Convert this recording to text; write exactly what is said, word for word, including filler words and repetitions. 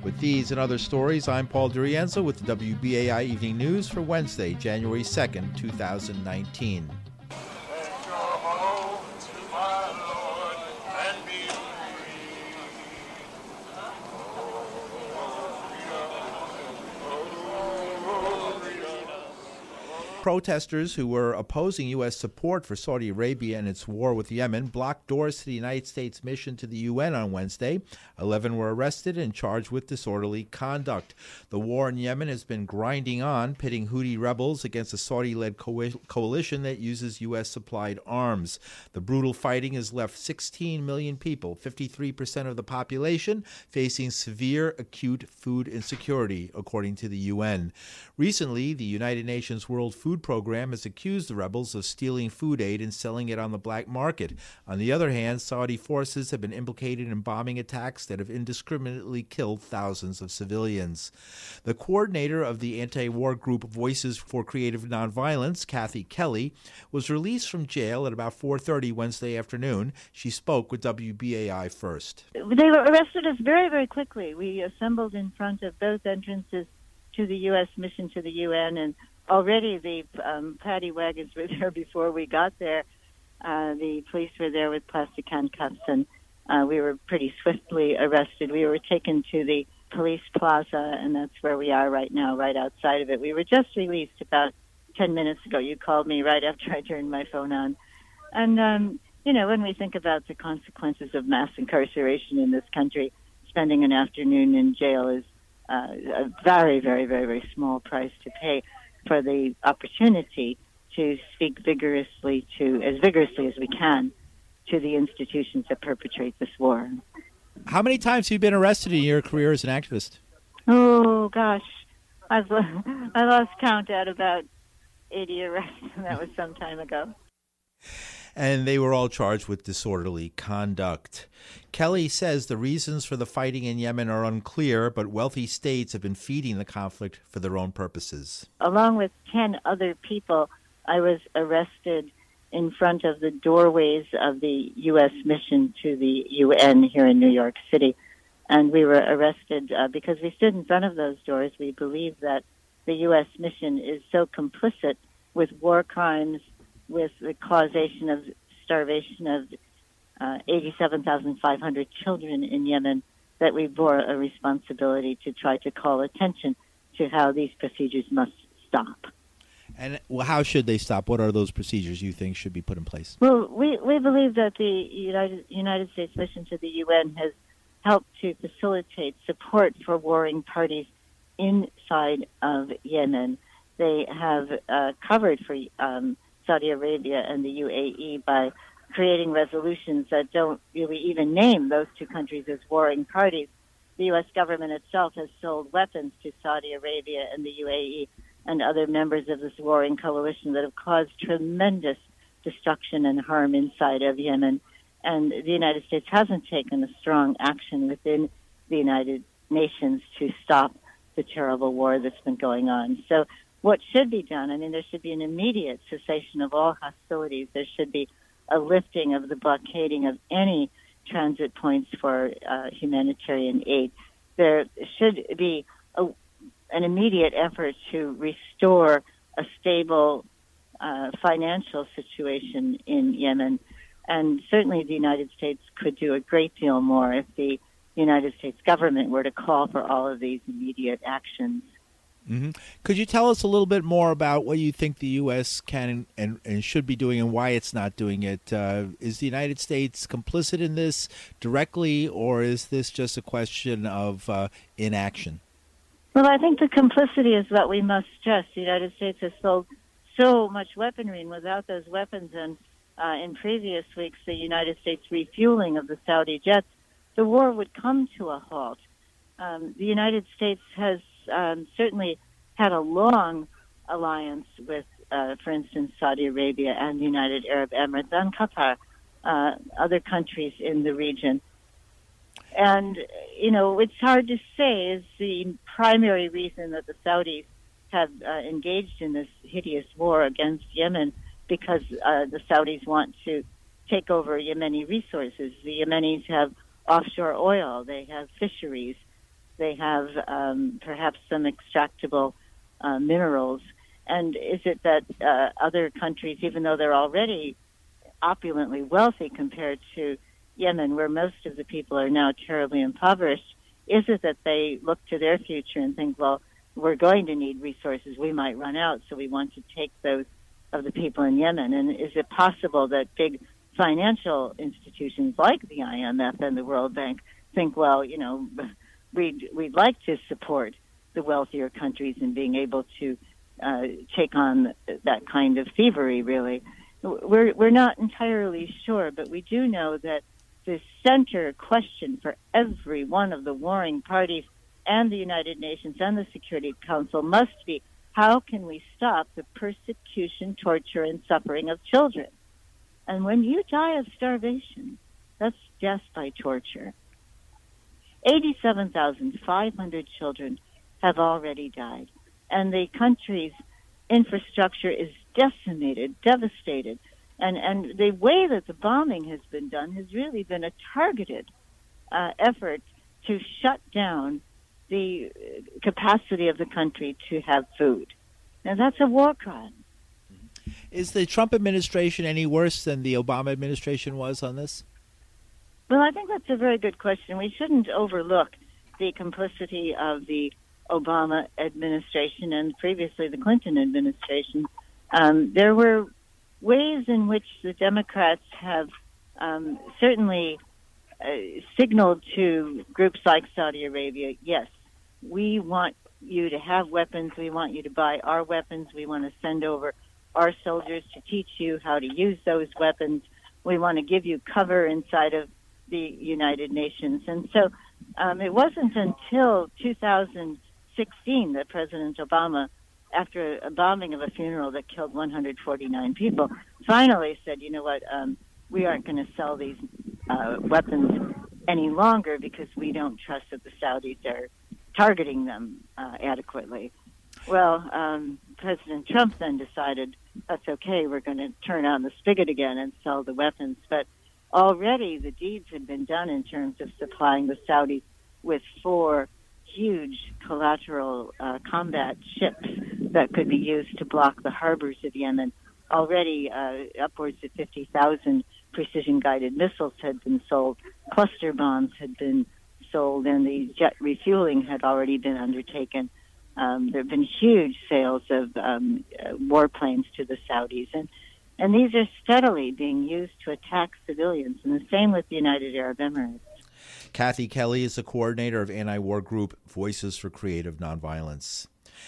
With these and other stories, I'm Paul DiRienzo with the W B A I Evening News for Wednesday, January second, two thousand nineteen. Protesters who were opposing U S support for Saudi Arabia and its war with Yemen blocked doors to the United States mission to the U N on Wednesday. Eleven were arrested and charged with disorderly conduct. The war in Yemen has been grinding on, pitting Houthi rebels against a Saudi-led co- coalition that uses U S-supplied arms. The brutal fighting has left sixteen million people, fifty-three percent of the population, facing severe acute food insecurity, according to the U N. Recently, the United Nations World Food Program has accused the rebels of stealing food aid and selling it on the black market. On the other hand, Saudi forces have been implicated in bombing attacks that have indiscriminately killed thousands of civilians. The coordinator of the anti-war group Voices for Creative Nonviolence, Kathy Kelly, was released from jail at about four thirty Wednesday afternoon. She spoke with W B A I first. They arrested us very, very quickly. We assembled in front of both entrances to the U S mission to the U N, and already the um, paddy wagons were there before we got there. Uh, the police were there with plastic handcuffs, and uh, we were pretty swiftly arrested. We were taken to the police plaza, and that's where we are right now, right outside of it. We were just released about ten minutes ago. You called me right after I turned my phone on. And, um, you know, when we think about the consequences of mass incarceration in this country, spending an afternoon in jail is uh, a very, very, very, very small price to pay for the opportunity to speak vigorously to, as vigorously as we can, to the institutions that perpetrate this war. How many times have you been arrested in your career as an activist? Oh, gosh. I've, I lost count at about eighty arrests, and that was some time ago. And they were all charged with disorderly conduct. Kelly says the reasons for the fighting in Yemen are unclear, but wealthy states have been feeding the conflict for their own purposes. Along with ten other people, I was arrested in front of the doorways of the U S mission to the U N here in New York City. And we were arrested uh, because we stood in front of those doors. We believe that the U S mission is so complicit with war crimes, with the causation of starvation of uh, eighty-seven thousand five hundred children in Yemen, that we bore a responsibility to try to call attention to how these procedures must stop. And well, how should they stop? What are those procedures you think should be put in place? Well, we, we believe that the United, United States mission to the U N has helped to facilitate support for warring parties inside of Yemen. They have uh, covered for um, Saudi Arabia and the U A E by creating resolutions that don't really even name those two countries as warring parties. The U S government itself has sold weapons to Saudi Arabia and the U A E and other members of this warring coalition that have caused tremendous destruction and harm inside of Yemen. And the United States hasn't taken a strong action within the United Nations to stop the terrible war that's been going on. So what should be done, I mean, there should be an immediate cessation of all hostilities. There should be a lifting of the blockading of any transit points for uh, humanitarian aid. There should be a, an immediate effort to restore a stable uh, financial situation in Yemen. And certainly the United States could do a great deal more if the United States government were to call for all of these immediate actions. Mm-hmm. Could you tell us a little bit more about what you think the U S can and, and should be doing and why it's not doing it? Uh, is the United States complicit in this directly, or is this just a question of uh, inaction? Well, I think the complicity is what we must stress. The United States has sold so much weaponry, and without those weapons and uh, in previous weeks the United States refueling of the Saudi jets, the war would come to a halt. Um, the United States has Um, certainly had a long alliance with, uh, for instance, Saudi Arabia and the United Arab Emirates and Qatar, uh, other countries in the region. And, you know, it's hard to say is the primary reason that the Saudis have uh, engaged in this hideous war against Yemen, because uh, the Saudis want to take over Yemeni resources. The Yemenis have offshore oil. They have fisheries. They have um, perhaps some extractable uh, minerals. And is it that uh, other countries, even though they're already opulently wealthy compared to Yemen, where most of the people are now terribly impoverished, is it that they look to their future and think, well, we're going to need resources, we might run out, so we want to take those of the people in Yemen? And is it possible that big financial institutions like the I M F and the World Bank think, well, you know, we'd, we'd like to support the wealthier countries in being able to uh, take on that kind of thievery, really? We're, we're not entirely sure, but we do know that the center question for every one of the warring parties and the United Nations and the Security Council must be, how can we stop the persecution, torture, and suffering of children? And when you die of starvation, that's death by torture. eighty-seven thousand five hundred children have already died, and the country's infrastructure is decimated, devastated. And, and the way that the bombing has been done has really been a targeted uh, effort to shut down the capacity of the country to have food. Now, that's a war crime. Is the Trump administration any worse than the Obama administration was on this? Well, I think that's a very good question. We shouldn't overlook the complicity of the Obama administration and previously the Clinton administration. Um, there were ways in which the Democrats have um, certainly uh, signaled to groups like Saudi Arabia, yes, we want you to have weapons, we want you to buy our weapons, we want to send over our soldiers to teach you how to use those weapons, we want to give you cover inside of the United Nations. And so um, it wasn't until two thousand sixteen that President Obama, after a bombing of a funeral that killed one hundred forty-nine people, finally said, you know what, um, we aren't going to sell these uh, weapons any longer because we don't trust that the Saudis are targeting them uh, adequately. Well, um, President Trump then decided, that's okay, we're going to turn on the spigot again and sell the weapons. But already the deeds had been done in terms of supplying the Saudis with four huge collateral uh, combat ships that could be used to block the harbors of Yemen. Already uh, upwards of fifty thousand precision-guided missiles had been sold, cluster bombs had been sold, and the jet refueling had already been undertaken. Um, there have been huge sales of um, uh, warplanes to the Saudis, and, and these are steadily being used to attack civilians, and the same with the United Arab Emirates. Kathy Kelly is the coordinator of anti-war group Voices for Creative Nonviolence.